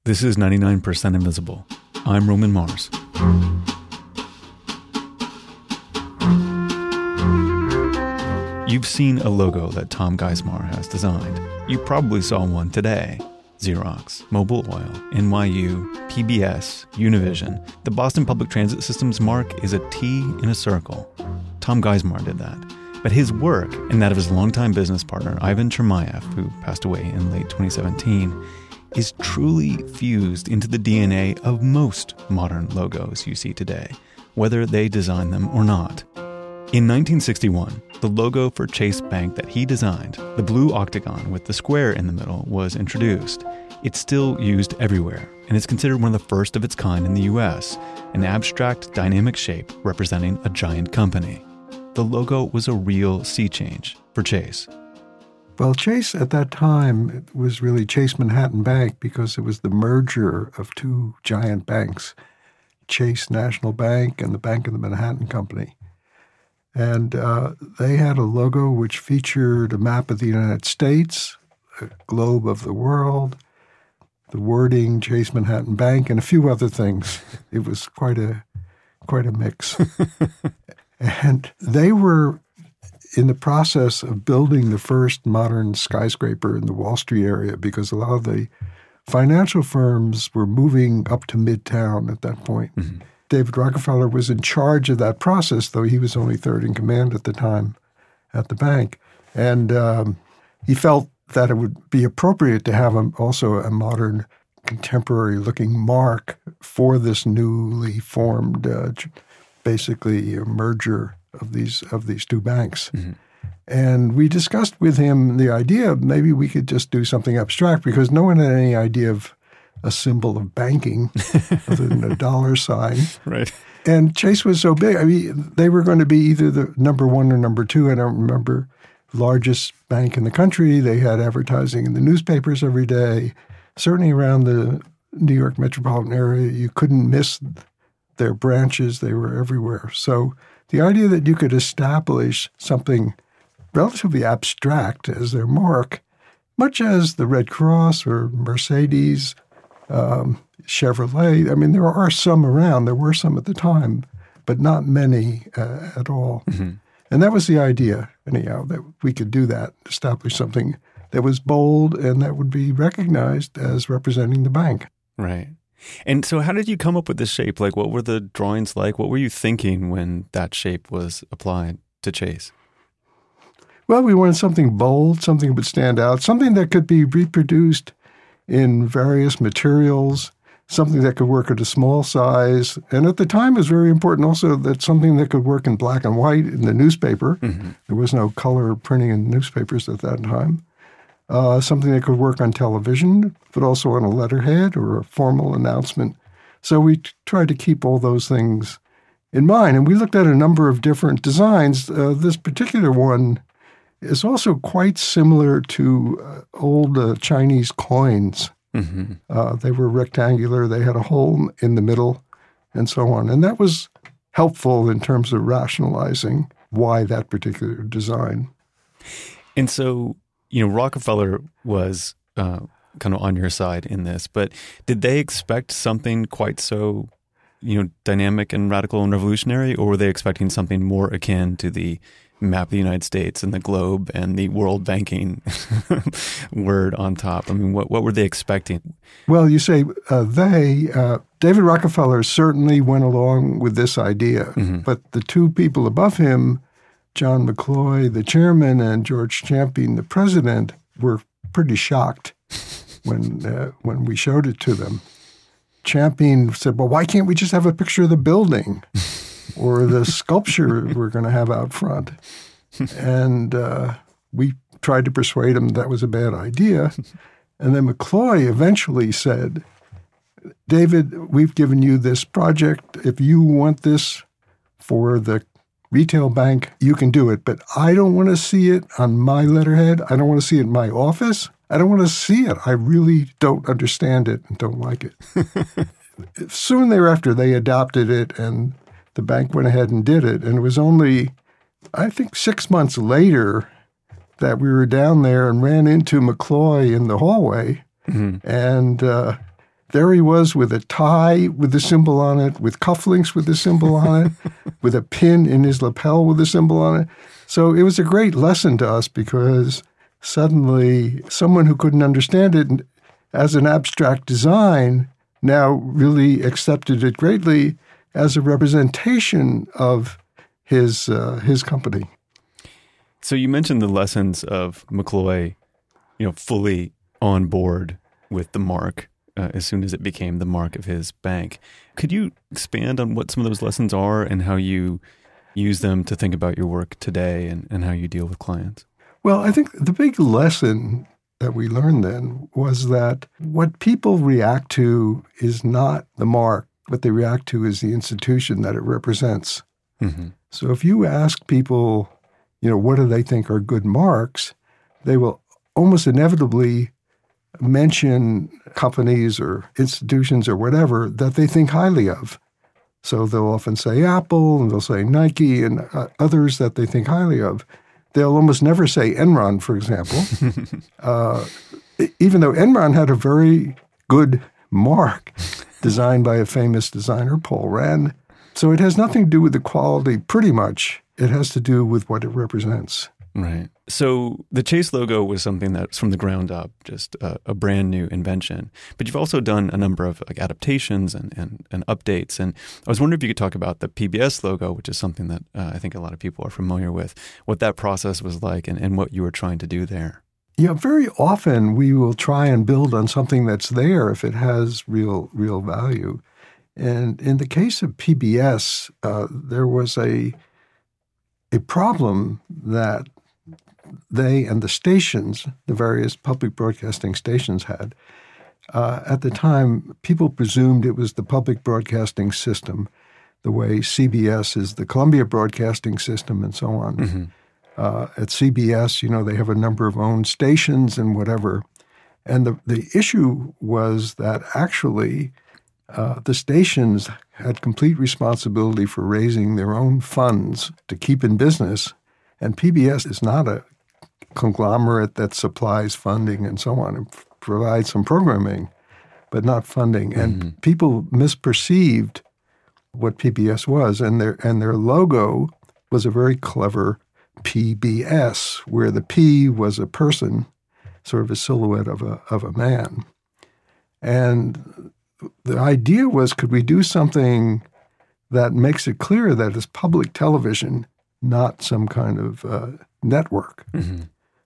This is 99% Invisible. I'm Roman Mars. You've seen a logo that Tom Geismar has designed. You probably saw one today. Xerox, Mobil Oil, NYU, PBS, Univision. The Boston Public Transit System's mark is a T in a circle. Tom Geismar did that. But his work, and that of his longtime business partner, Ivan Chermayeff, who passed away in late 2017, is truly fused into the DNA of most modern logos you see today, whether they design them or not. In 1961, the logo for Chase Bank that he designed, the blue octagon with the square in the middle, was introduced. It's still used everywhere, and it's considered one of the first of its kind in the US, an abstract, dynamic shape representing a giant company. The logo was a real sea change for Chase. Well, Chase at that time was really Chase Manhattan Bank because it was the merger of two giant banks, Chase National Bank and the Bank of the Manhattan Company. And they had a logo which featured a map of the United States, a globe of the world, the wording Chase Manhattan Bank, and a few other things. It was quite a mix. And they were in the process of building the first modern skyscraper in the Wall Street area because a lot of the financial firms were moving up to Midtown at that point. Mm-hmm. David Rockefeller was in charge of that process, though he was only third in command at the time at the bank. And he felt that it would be appropriate to have also a modern, contemporary-looking mark for this newly formed, basically a merger of these two banks. Mm-hmm. And we discussed with him the idea of maybe we could just do something abstract because no one had any idea of a symbol of banking other than a dollar sign. Right. And Chase was so big. I mean, they were going to be either the number one or number two. I don't remember. Largest bank in the country. They had advertising in the newspapers every day. Certainly around the New York metropolitan area, you couldn't miss their branches. They were everywhere. So the idea that you could establish something relatively abstract as their mark, much as the Red Cross or Mercedes, Chevrolet. I mean, there are some around. There were some at the time, but not many at all. Mm-hmm. And that was the idea, anyhow, that we could do that, establish something that was bold and that would be recognized as representing the bank. Right. And so how did you come up with this shape? Like, what were the drawings like? What were you thinking when that shape was applied to Chase? Well, we wanted something bold, something that would stand out, something that could be reproduced in various materials, something that could work at a small size. And at the time, it was very important also that something that could work in black and white in the newspaper. Mm-hmm. There was no color printing in newspapers at that time. Something that could work on television, but also on a letterhead or a formal announcement. So we tried to keep all those things in mind. And we looked at a number of different designs. This particular one is also quite similar to old Chinese coins. Mm-hmm. They were rectangular. They had a hole in the middle and so on. And that was helpful in terms of rationalizing why that particular design. And so, Rockefeller was kind of on your side in this, but did they expect something quite so, dynamic and radical and revolutionary, or were they expecting something more akin to the map of the United States and the globe and the world banking word on top? I mean, what were they expecting? Well, you say David Rockefeller certainly went along with this idea, mm-hmm. but the two people above him, John McCloy, the chairman, and George Champion, the president, were pretty shocked when we showed it to them. Champion said, well, why can't we just have a picture of the building or the sculpture we're going to have out front? And we tried to persuade him that was a bad idea. And then McCloy eventually said, David, we've given you this project. If you want this for the retail bank, you can do it. But I don't want to see it on my letterhead. I don't want to see it in my office. I don't want to see it. I really don't understand it and don't like it. Soon thereafter, they adopted it, and the bank went ahead and did it. And it was only, I think, 6 months later that we were down there and ran into McCloy in the hallway. Mm-hmm. And there he was with a tie with the symbol on it, with cufflinks with the symbol on it, with a pin in his lapel with the symbol on it. So it was a great lesson to us because suddenly someone who couldn't understand it as an abstract design now really accepted it greatly as a representation of his company. So you mentioned the lessons of McCloy, fully on board with the mark as soon as it became the mark of his bank. Could you expand on what some of those lessons are and how you use them to think about your work today and how you deal with clients? Well, I think the big lesson that we learned then was that what people react to is not the mark. What they react to is the institution that it represents. Mm-hmm. So if you ask people, what do they think are good marks, they will almost inevitably mention companies or institutions or whatever that they think highly of. So they'll often say Apple, and they'll say Nike, and others that they think highly of. They'll almost never say Enron, for example, even though Enron had a very good mark designed by a famous designer, Paul Rand. So it has nothing to do with the quality, pretty much. It has to do with what it represents. Right. So the Chase logo was something that's from the ground up, just a brand new invention. But you've also done a number of adaptations and updates. And I was wondering if you could talk about the PBS logo, which is something that I think a lot of people are familiar with, what that process was like and what you were trying to do there. Yeah, very often we will try and build on something that's there if it has real value. And in the case of PBS, there was a problem that they and the stations, the various public broadcasting stations had. At the time, people presumed it was the public broadcasting system, the way CBS is the Columbia Broadcasting System and so on. Mm-hmm. At CBS, they have a number of owned stations and whatever. And the issue was that actually the stations had complete responsibility for raising their own funds to keep in business. And PBS is not a conglomerate that supplies funding and so on. It provides some programming, but not funding. Mm-hmm. And people misperceived what PBS was. And their logo was a very clever PBS, where the P was a person, sort of a silhouette of a man. And the idea was, could we do something that makes it clear that it's public television, not some kind of network? Mm-hmm.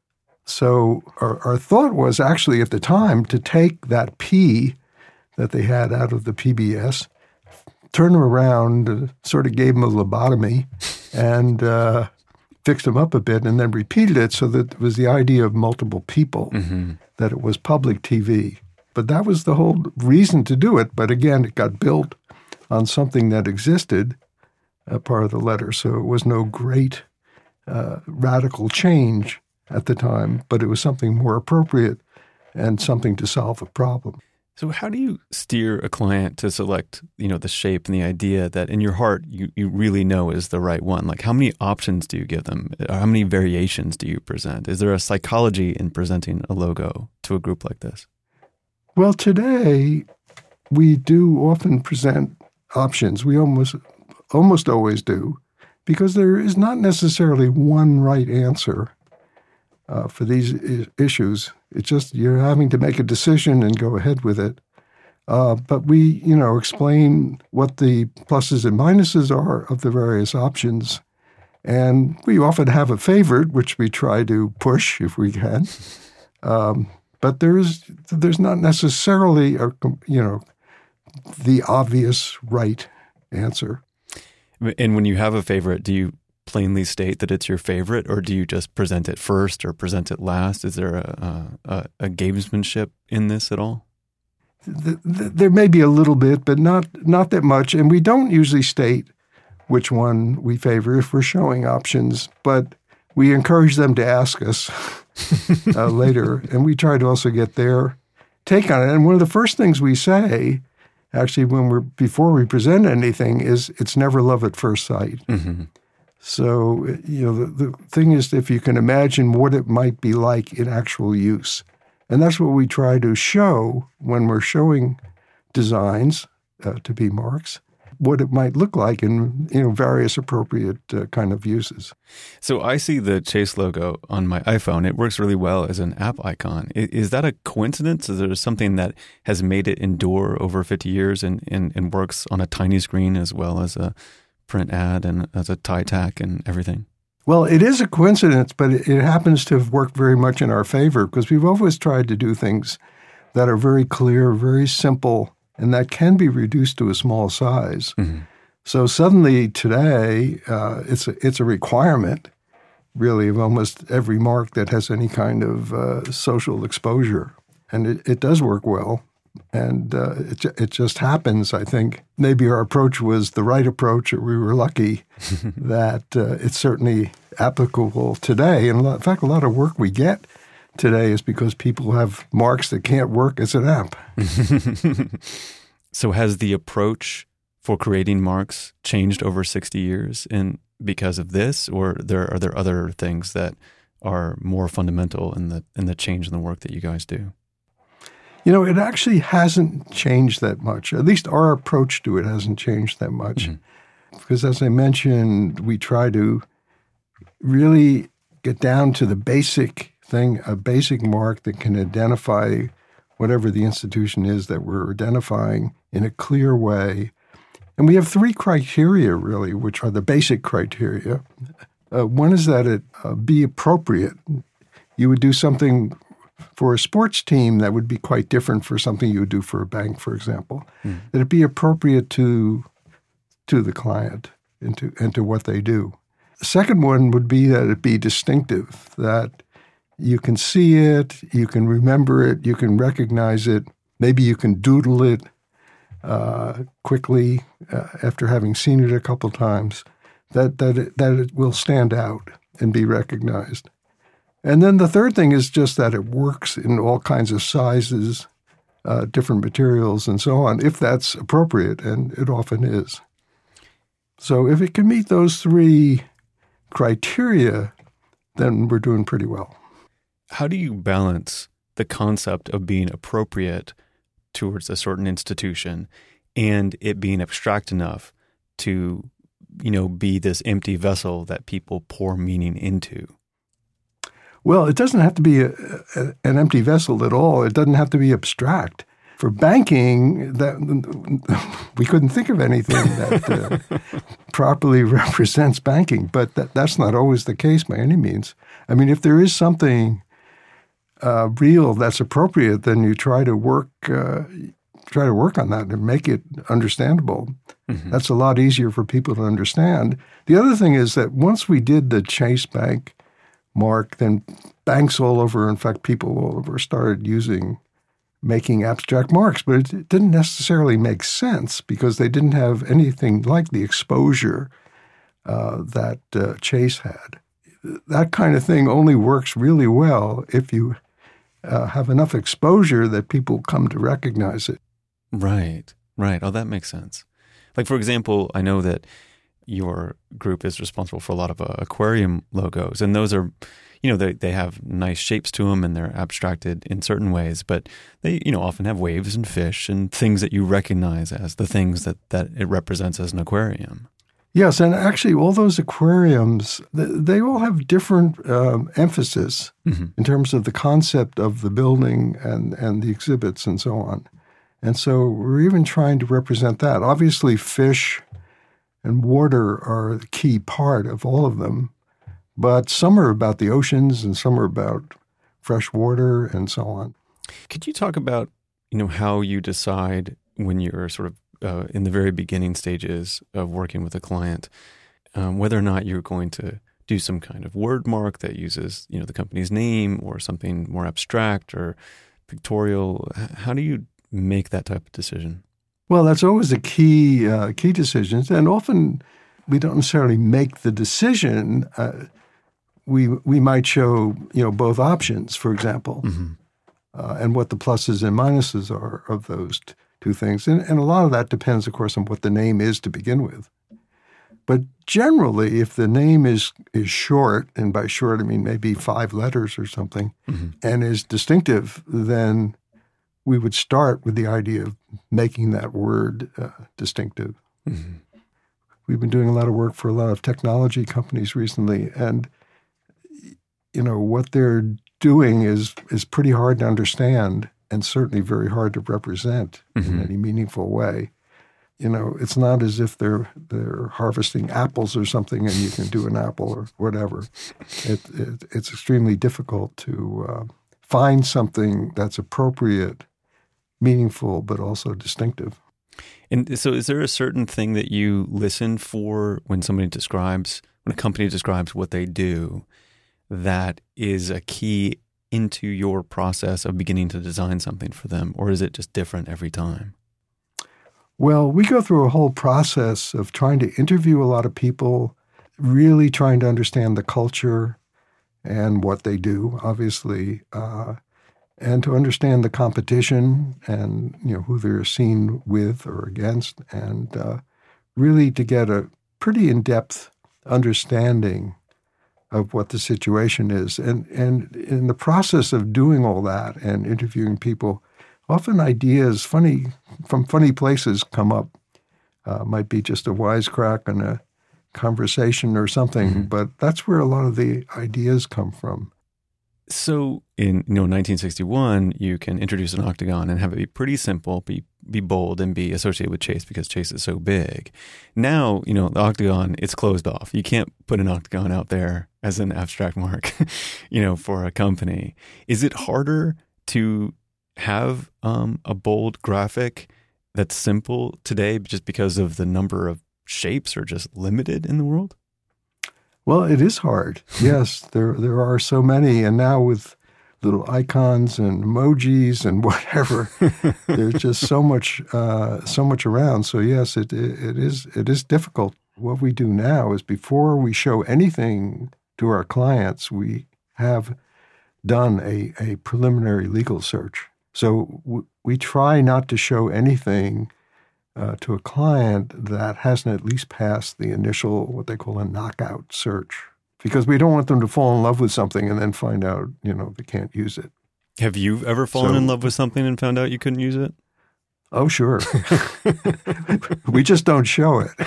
So our thought was actually at the time to take that P that they had out of the PBS, turn them around, sort of gave them a lobotomy, and fixed them up a bit, and then repeated it so that it was the idea of multiple people, mm-hmm. that it was public TV. But that was the whole reason to do it. But again, it got built on something that existed, part of the letter. So it was no great radical change at the time, but it was something more appropriate and something to solve a problem. So how do you steer a client to select, the shape and the idea that in your heart you really know is the right one? Like, how many options do you give them? How many variations do you present? Is there a psychology in presenting a logo to a group like this? Well, today we do often present options. We almost always do, because there is not necessarily one right answer for these issues. It's just you're having to make a decision and go ahead with it. But we, explain what the pluses and minuses are of the various options. And we often have a favorite, which we try to push if we can. But there's not necessarily the obvious right answer. And when you have a favorite, do you plainly state that it's your favorite, or do you just present it first or present it last? Is there a gamesmanship in this at all? There may be a little bit, but not that much. And we don't usually state which one we favor if we're showing options, but we encourage them to ask us later. And we try to also get their take on it. And one of the first things we say, actually, before we present anything, is it's never love at first sight. Mm-hmm. So, the thing is, if you can imagine what it might be like in actual use. And that's what we try to show when we're showing designs to be marks, what it might look like in various appropriate kind of uses. So I see the Chase logo on my iPhone. It works really well as an app icon. Is that a coincidence? Is there something that has made it endure over 50 years and works on a tiny screen as well as a print ad and as a tie tack and everything? Well, it is a coincidence, but it happens to have worked very much in our favor because we've always tried to do things that are very clear, very simple, and that can be reduced to a small size. Mm-hmm. So suddenly today, it's a requirement, really, of almost every mark that has any kind of social exposure. And it does work well. And it just happens, I think. Maybe our approach was the right approach, or we were lucky that it's certainly applicable today. And in fact, a lot of work we get today is because people have marks that can't work as an app. So has the approach for creating marks changed over 60 years and because of this, or are there other things that are more fundamental in the change in the work that you guys do? It actually hasn't changed that much. At least our approach to it hasn't changed that much. Mm-hmm. Because as I mentioned, we try to really get down to the basic thing, a basic mark that can identify whatever the institution is that we're identifying in a clear way. And we have 3 criteria, really, which are the basic criteria. One is that it be appropriate. You would do something for a sports team that would be quite different for something you would do for a bank, for example. Mm. That it be appropriate to the client and to what they do. The second one would be that it be distinctive, that you can see it, you can remember it, you can recognize it, maybe you can doodle it quickly after having seen it a couple times, that it will stand out and be recognized. And then the third thing is just that it works in all kinds of sizes, different materials, and so on, if that's appropriate, and it often is. So if it can meet those 3 criteria, then we're doing pretty well. How do you balance the concept of being appropriate towards a certain institution and it being abstract enough to, be this empty vessel that people pour meaning into? Well, it doesn't have to be an empty vessel at all. It doesn't have to be abstract. For banking, we couldn't think of anything that properly represents banking, but that's not always the case by any means. I mean, if there is something real that's appropriate, then you try to work on that and make it understandable. Mm-hmm. That's a lot easier for people to understand. The other thing is that once we did the Chase Bank mark, then banks all over, in fact, people all over started making abstract marks, but it didn't necessarily make sense because they didn't have anything like the exposure that Chase had. That kind of thing only works really well if you have enough exposure that people come to recognize it. Right. Oh, that makes sense. Like, for example, I know that your group is responsible for a lot of aquarium logos, and those are, they have nice shapes to them and they're abstracted in certain ways, but they, often have waves and fish and things that you recognize as the things that it represents as an aquarium. Yes, and actually all those aquariums, they all have different emphasis mm-hmm. in terms of the concept of the building and the exhibits and so on. And so we're even trying to represent that. Obviously, fish and water are the key part of all of them, but some are about the oceans and some are about fresh water and so on. Could you talk about, how you decide when you're sort of in the very beginning stages of working with a client, whether or not you're going to do some kind of word mark that uses, the company's name or something more abstract or pictorial? How do you make that type of decision? Well, that's always a key decision, and often we don't necessarily make the decision. We might show both options, for example, mm-hmm. And what the pluses and minuses are of those two things, and a lot of that depends, of course, on what the name is to begin with. But generally, if the name is short, and by short I mean maybe 5 letters or something, mm-hmm. and is distinctive, then we would start with the idea of making that word distinctive. Mm-hmm. We've been doing a lot of work for a lot of technology companies recently, and what they're doing is pretty hard to understand and certainly very hard to represent in any meaningful way. It's not as if they're harvesting apples or something and you can do an apple or whatever. It's extremely difficult to find something that's appropriate, meaningful, but also distinctive. And so is there a certain thing that you listen for when a company describes what they do that is a key into your process of beginning to design something for them? Or is it just different every time? Well, we go through a whole process of trying to interview a lot of people, really trying to understand the culture and what they do, obviously, and to understand the competition and who they're seen with or against, and really to get a pretty in-depth understanding of what the situation is. And in the process of doing all that and interviewing people, often ideas from funny places come up. Might be just a wisecrack in a conversation or something, but that's where a lot of the ideas come from. So in 1961, you can introduce an octagon and have it be pretty simple, be bold, and be associated with Chase because Chase is so big. Now, the octagon, it's closed off. You can't put an octagon out there as an abstract mark, for a company. Is it harder to have a bold graphic that's simple today just because of the number of shapes are just limited in the world? Well, it is hard. Yes, there are so many, and now with little icons and emojis and whatever, there's just so much around. So yes, it is difficult. What we do now is before we show anything to our clients, we have done a preliminary legal search. So we try not to show anything to a client that hasn't at least passed the initial, what they call a knockout search, because we don't want them to fall in love with something and then find out, they can't use it. Have you ever fallen in love with something and found out you couldn't use it? Oh, sure. We just don't show it.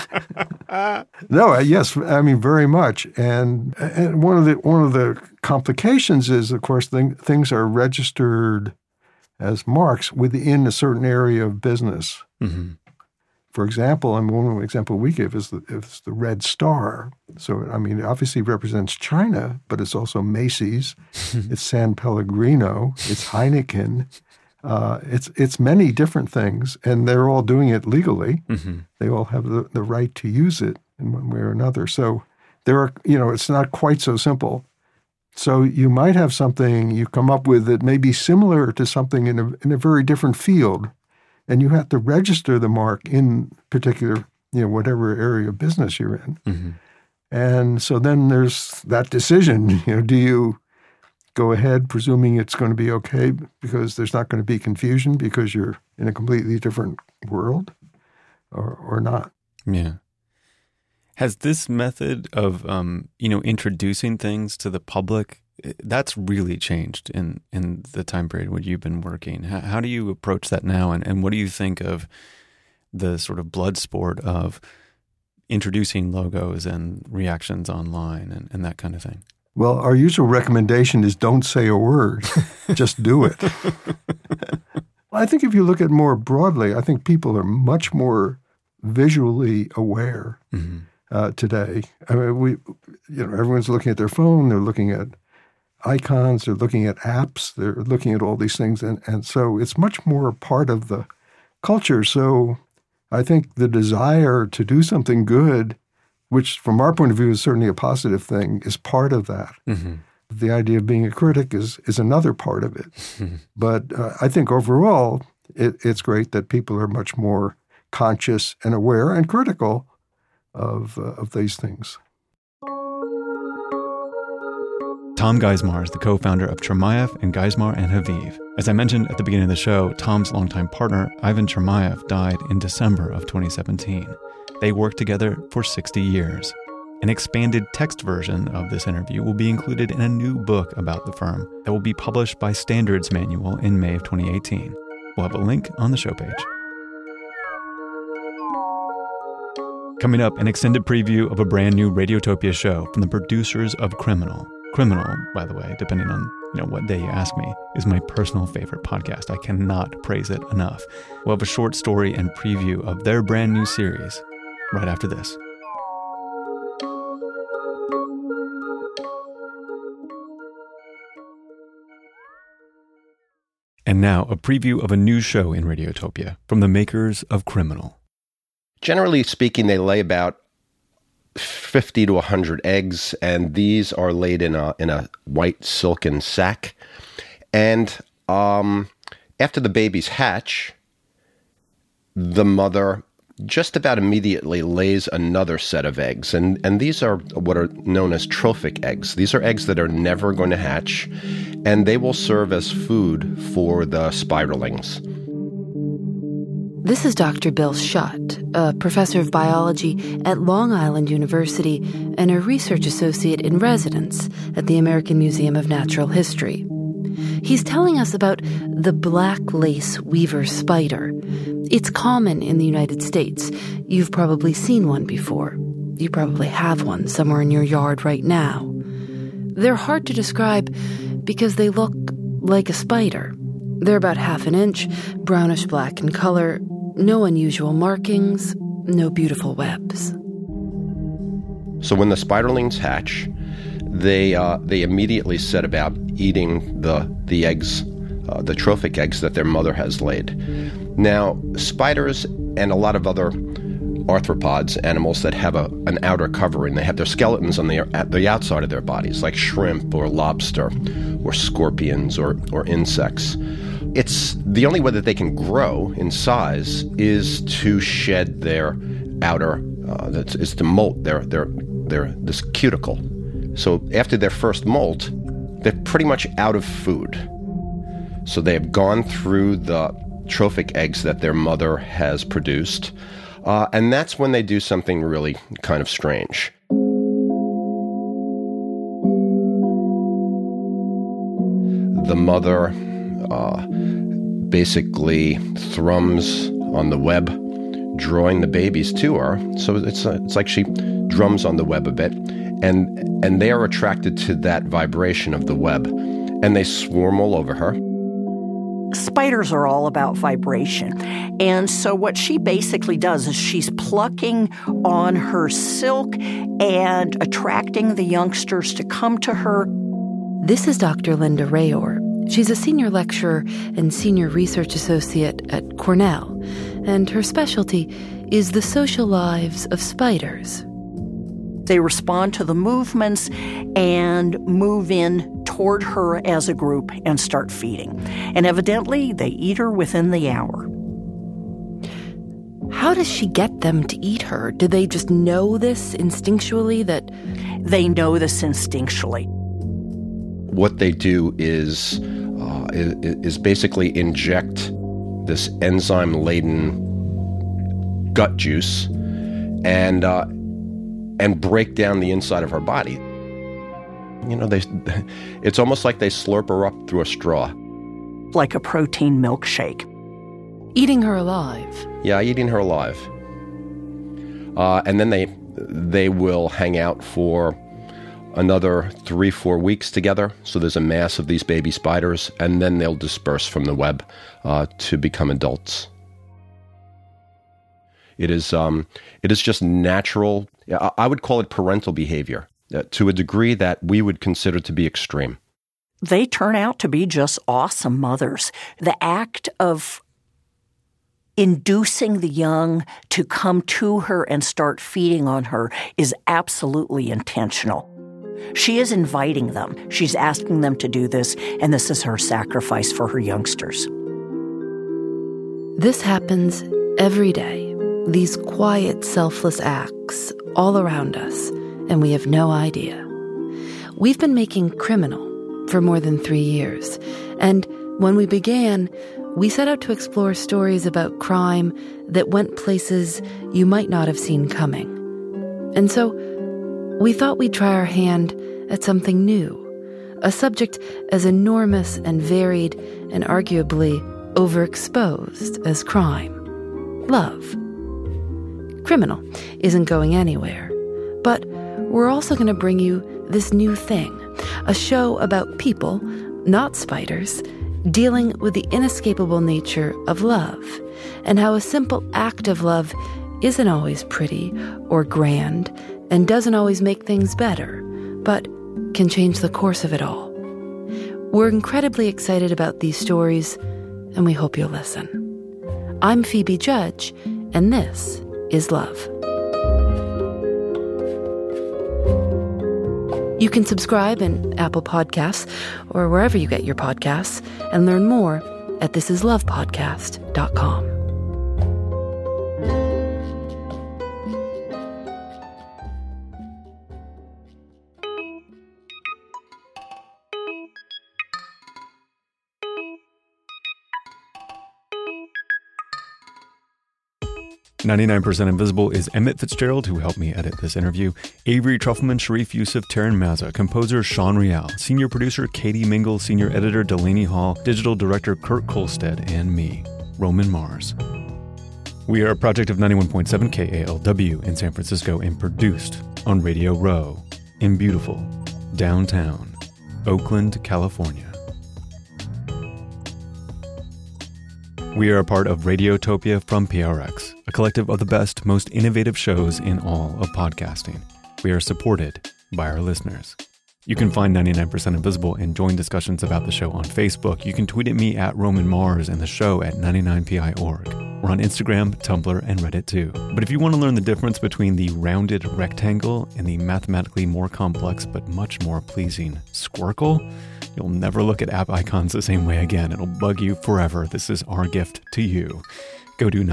No, yes, I mean, very much. And one of the complications is, of course, things are registered as marks within a certain area of business. Mm-hmm. For example, one example we give is the Red Star. So, it obviously represents China, but it's also Macy's, it's San Pellegrino, it's Heineken, it's many different things, and they're all doing it legally. Mm-hmm. They all have the right to use it in one way or another. So there are, it's not quite so simple. So you might have something you come up with that may be similar to something in a very different field, and you have to register the mark in particular, whatever area of business you're in. Mm-hmm. And so then there's that decision, do you go ahead presuming it's going to be okay because there's not going to be confusion because you're in a completely different world or not? Yeah. Has this method of, introducing things to the public, that's really changed in the time period when you've been working? How do you approach that now? And what do you think of the sort of blood sport of introducing logos and reactions online and that kind of thing? Well, our usual recommendation is don't say a word. Just do it. I think if you look at it more broadly, I think people are much more visually aware today. I mean, everyone's looking at their phone. They're looking at icons. They're looking at apps. They're looking at all these things. And so it's much more part of the culture. So I think the desire to do something good, which from our point of view is certainly a positive thing, is part of that. Mm-hmm. The idea of being a critic is another part of it. Mm-hmm. But I think overall, it's great that people are much more conscious and aware and critical of these things. Tom Geismar is the co-founder of Chermayeff and Geismar and Haviv. As I mentioned at the beginning of the show, Tom's longtime partner, Ivan Chermayeff, died in December of 2017. They worked together for 60 years. An expanded text version of this interview will be included in a new book about the firm that will be published by Standards Manual in May of 2018. We'll have a link on the show page. Coming up, an extended preview of a brand new Radiotopia show from the producers of Criminal. Criminal, by the way, depending on what day you ask me, is my personal favorite podcast. I cannot praise it enough. We'll have a short story and preview of their brand new series right after this. And now, a preview of a new show in Radiotopia from the makers of Criminal. Generally speaking, they lay about 50 to 100 eggs, and these are laid in a white silken sack. And after the babies hatch, the mother just about immediately lays another set of eggs. And these are what are known as trophic eggs. These are eggs that are never going to hatch, and they will serve as food for the spiderlings. This is Dr. Bill Schutt, a professor of biology at Long Island University and a research associate in residence at the American Museum of Natural History. He's telling us about the black lace weaver spider. It's common in the United States. You've probably seen one before. You probably have one somewhere in your yard right now. They're hard to describe because they look like a spider. They're about half an inch, brownish black in color, no unusual markings, no beautiful webs. So when the spiderlings hatch, they immediately set about eating the eggs, the trophic eggs that their mother has laid. Now, spiders and a lot of other arthropods, animals that have an outer covering, they have their skeletons at the outside of their bodies, like shrimp or lobster or scorpions or insects. It's the only way that they can grow in size is to shed their outer, is to molt their this cuticle. So after their first molt, they're pretty much out of food. So they have gone through the trophic eggs that their mother has produced, and that's when they do something really kind of strange. The mother basically thrums on the web, drawing the babies to her. So it's like she drums on the web a bit, and they are attracted to that vibration of the web, and they swarm all over her. Spiders are all about vibration. And so what she basically does is she's plucking on her silk and attracting the youngsters to come to her. This is Dr. Linda Rayor. She's a senior lecturer and senior research associate at Cornell, and her specialty is the social lives of spiders. They respond to the movements and move in toward her as a group and start feeding. And evidently, they eat her within the hour. How does she get them to eat her? Do they just know this instinctually that... They know this instinctually. What they do is basically inject this enzyme-laden gut juice and break down the inside of her body. It's almost like they slurp her up through a straw. Like a protein milkshake. Eating her alive. Yeah, eating her alive. And then they will hang out for another 3-4 weeks together. So there's a mass of these baby spiders, and then they'll disperse from the web to become adults. It is just natural. I would call it parental behavior to a degree that we would consider to be extreme. They turn out to be just awesome mothers. The act of inducing the young to come to her and start feeding on her is absolutely intentional. She is inviting them. She's asking them to do this, and this is her sacrifice for her youngsters. This happens every day. These quiet, selfless acts all around us, and we have no idea. We've been making Criminal for more than 3 years, and when we began, we set out to explore stories about crime that went places you might not have seen coming. And so we thought we'd try our hand at something new, a subject as enormous and varied and arguably overexposed as crime. Love. Criminal isn't going anywhere, but we're also going to bring you this new thing, a show about people, not spiders, dealing with the inescapable nature of love, and how a simple act of love isn't always pretty or grand and doesn't always make things better, but can change the course of it all. We're incredibly excited about these stories, and we hope you'll listen. I'm Phoebe Judge, and this is Love. You can subscribe in Apple Podcasts or wherever you get your podcasts and learn more at thisislovepodcast.com. "99% Invisible" is Emmett Fitzgerald, who helped me edit this interview, Avery Trufelman, Sharif Youssef, Taryn Mazza, composer Sean Rial, senior producer Katie Mingle, senior editor Delaney Hall, digital director Kurt Kolstad, and me, Roman Mars. We are a project of 91.7 KALW in San Francisco and produced on Radio Row in beautiful downtown Oakland, California. We are a part of Radiotopia from PRX, a collective of the best, most innovative shows in all of podcasting. We are supported by our listeners. You can find 99% Invisible and join discussions about the show on Facebook. You can tweet at me at Roman Mars and the show at 99pi.org. We're on Instagram, Tumblr, and Reddit too. But if you want to learn the difference between the rounded rectangle and the mathematically more complex but much more pleasing squircle, you'll never look at app icons the same way again. It'll bug you forever. This is our gift to you. Go to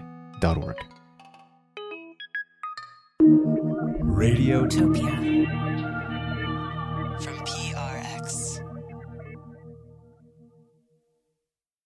99pi.org. Radiotopia.